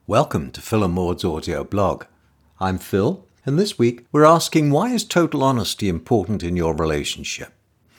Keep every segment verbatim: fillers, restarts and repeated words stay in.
Welcome to Phil and Maud's audio blog. I'm Phil, and this week we're asking, why is total honesty important in your relationship?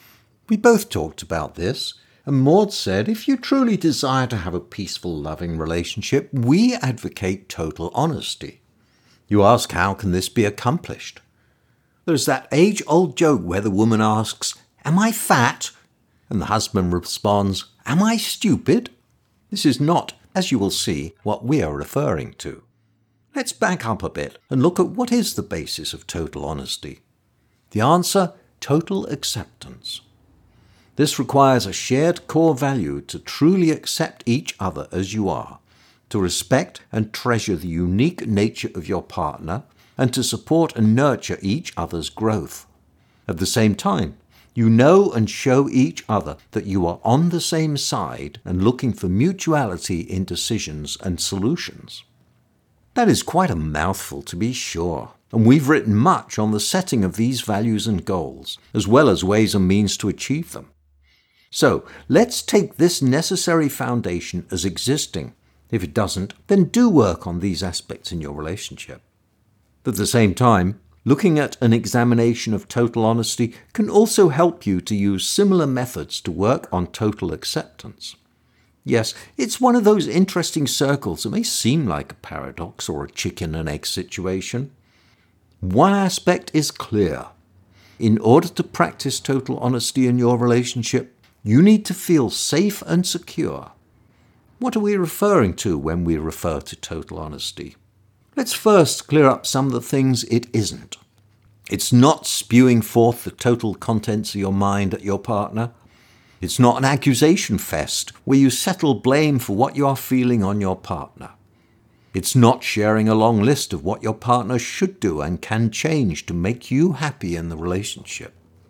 We both talked about this, and Maud said if you truly desire to have a peaceful, loving relationship, we advocate total honesty. You ask, how can this be accomplished? There's that age-old joke where the woman asks, "Am I fat?" And the husband responds, "Am I stupid?" This is not, as you will see, what we are referring to. Let's back up a bit and look at what is the basis of total honesty. The answer, total acceptance. This requires a shared core value to truly accept each other as you are, to respect and treasure the unique nature of your partner, and to support and nurture each other's growth. At the same time, you know and show each other that you are on the same side and looking for mutuality in decisions and solutions. That is quite a mouthful, to be sure, and we've written much on the setting of these values and goals, as well as ways and means to achieve them. So, let's take this necessary foundation as existing. If it doesn't, then do work on these aspects in your relationship. At the same time, looking at an examination of total honesty can also help you to use similar methods to work on total acceptance. Yes, it's one of those interesting circles that may seem like a paradox or a chicken and egg situation. One aspect is clear. In order to practice total honesty in your relationship, you need to feel safe and secure. What are we referring to when we refer to total honesty? Let's first clear up some of the things it isn't. It's not spewing forth the total contents of your mind at your partner. It's not an accusation fest where you settle blame for what you are feeling on your partner. It's not sharing a long list of what your partner should do and can change to make you happy in the relationship.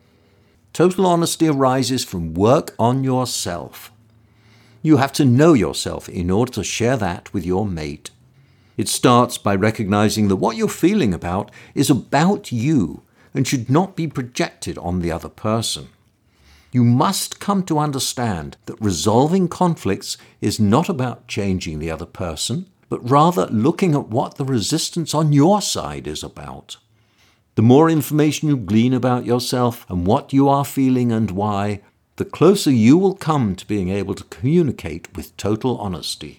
Total honesty arises from work on yourself. You have to know yourself in order to share that with your mate. It starts by recognizing that what you're feeling about is about you and should not be projected on the other person. You must come to understand that resolving conflicts is not about changing the other person, but rather looking at what the resistance on your side is about. The more information you glean about yourself and what you are feeling and why, the closer you will come to being able to communicate with total honesty.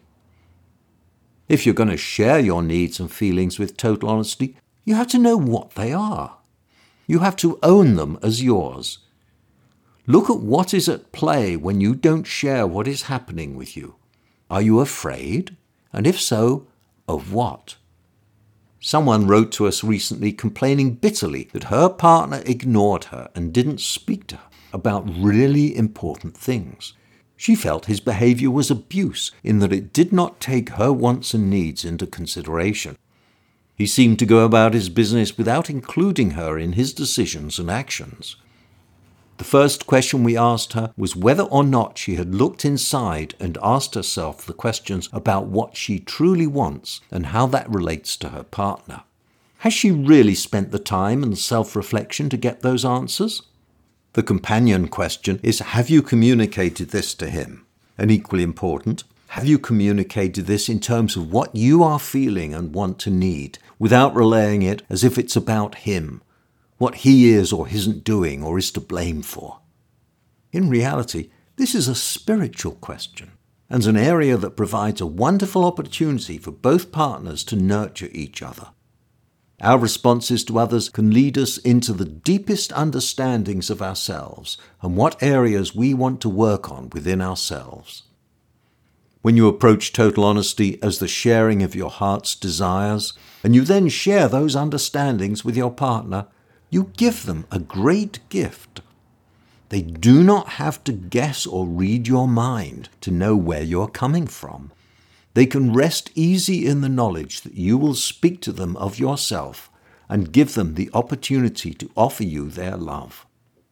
If you're going to share your needs and feelings with total honesty, you have to know what they are. You have to own them as yours. Look at what is at play when you don't share what is happening with you. Are you afraid? And if so, of what? Someone wrote to us recently complaining bitterly that her partner ignored her and didn't speak to her about really important things. She felt his behavior was abuse in that it did not take her wants and needs into consideration. He seemed to go about his business without including her in his decisions and actions. The first question we asked her was whether or not she had looked inside and asked herself the questions about what she truly wants and how that relates to her partner. Has she really spent the time and self-reflection to get those answers? The companion question is, have you communicated this to him? And equally important, have you communicated this in terms of what you are feeling and want to need, without relaying it as if it's about him, what he is or isn't doing or is to blame for? In reality, this is a spiritual question, and an area that provides a wonderful opportunity for both partners to nurture each other. Our responses to others can lead us into the deepest understandings of ourselves and what areas we want to work on within ourselves. When you approach total honesty as the sharing of your heart's desires, and you then share those understandings with your partner, you give them a great gift. They do not have to guess or read your mind to know where you're coming from. They can rest easy in the knowledge that you will speak to them of yourself and give them the opportunity to offer you their love.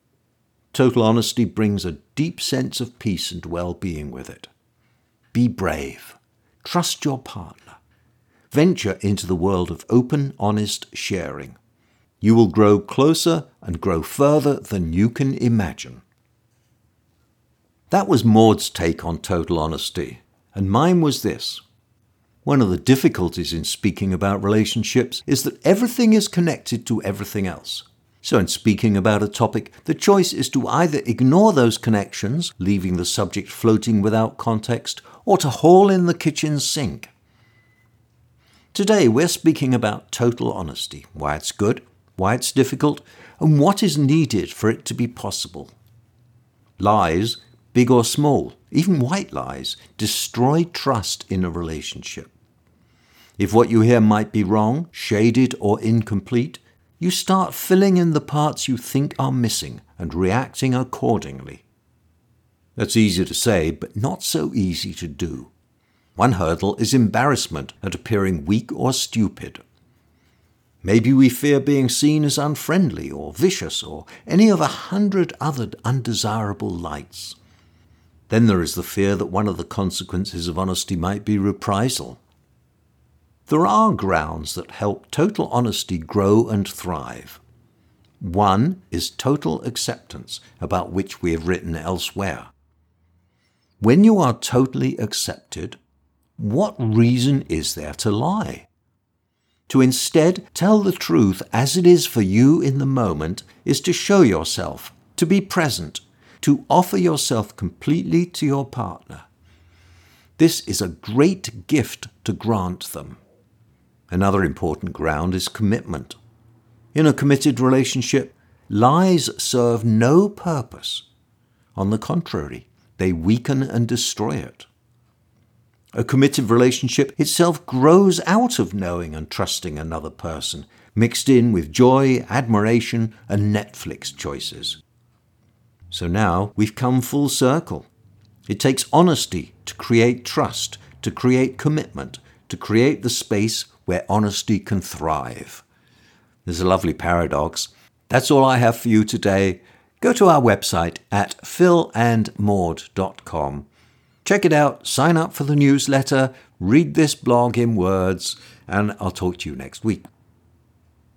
Total honesty brings a deep sense of peace and well-being with it. Be brave. Trust your partner. Venture into the world of open, honest sharing. You will grow closer and grow further than you can imagine. That was Maud's take on total honesty. And mine was this. One of the difficulties in speaking about relationships is that everything is connected to everything else. So in speaking about a topic, the choice is to either ignore those connections, leaving the subject floating without context, or to haul in the kitchen sink. Today we're speaking about total honesty, why it's good, why it's difficult, and what is needed for it to be possible. Lies, big or small, even white lies, destroy trust in a relationship. If what you hear might be wrong, shaded, or incomplete, you start filling in the parts you think are missing and reacting accordingly. That's easy to say, but not so easy to do. One hurdle is embarrassment at appearing weak or stupid. Maybe we fear being seen as unfriendly or vicious or any of a hundred other undesirable lights. Then there is the fear that one of the consequences of honesty might be reprisal. There are grounds that help total honesty grow and thrive. One is total acceptance, about which we have written elsewhere. When you are totally accepted, what reason is there to lie? To instead tell the truth as it is for you in the moment is to show yourself, to be present, to offer yourself completely to your partner. This is a great gift to grant them. Another important ground is commitment. In a committed relationship, lies serve no purpose. On the contrary, they weaken and destroy it. A committed relationship itself grows out of knowing and trusting another person, mixed in with joy, admiration, and Netflix choices. So now we've come full circle. It takes honesty to create trust, to create commitment, to create the space where honesty can thrive. There's a lovely paradox. That's all I have for you today. Go to our website at phil and maud dot com. Check it out, sign up for the newsletter, read this blog in words, and I'll talk to you next week.